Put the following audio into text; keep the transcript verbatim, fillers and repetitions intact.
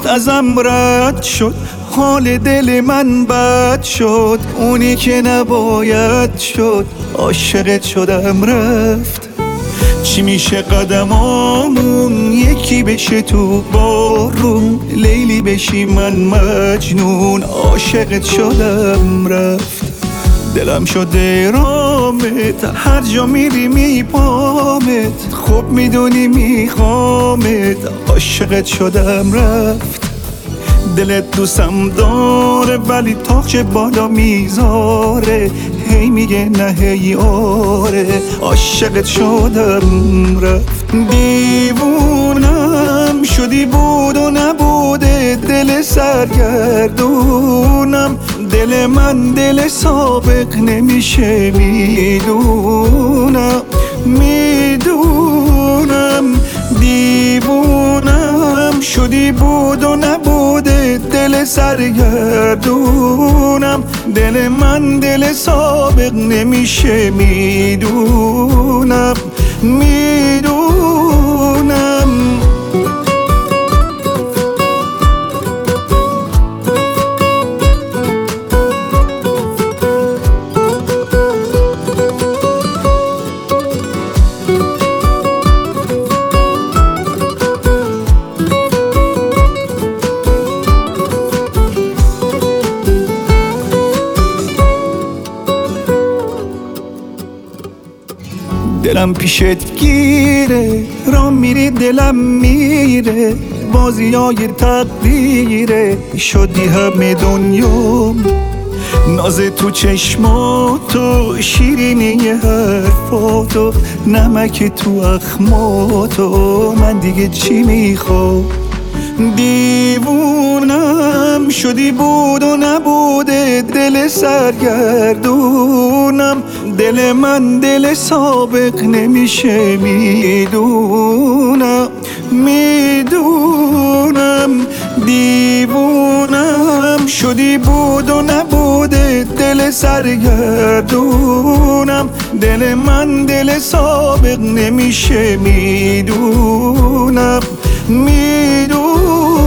ازم رد شد، حال دل من بد شد، اونی که نباید شد، عاشقت شدم رفت. چی میشه قدمامون یکی بشه تو بارون، لیلی بشی من مجنون، عاشقت شدم رفت. دلم شده رامت، هر جا میری میپامت، خوب میدونی میخوامت، عاشقت شدم رفت. دلت دوستم داره ولی تاخچه بالا میذاره، هی میگه نه هی آره، عاشقت شدم رفت. دیوونم شدی بود و نبوده، دل سرگردونم، دل من دل سابق نمیشه، میدونم میدونم. دیوونم شدی بود و نبوده، دل سرگردونم، دل من دل سابق نمیشه، میدونم میدونم. دلم پیشت گیره، راه میری دلم میره، بازی های تقدیره، شدی همه دنیام، ناز تو چشماتو، شیرینی حرفاتو، نمک تو اخماتو، من دیگه چی میخوام؟ دیوونم شدی بود و نبوده، دل سرگردونم، دل من دل سابق نمیشه، میدونم میدونم. دیوونم شدی بود و نبوده، دل سرگردونم، دل من دل سابق نمیشه، میدونم میدونم.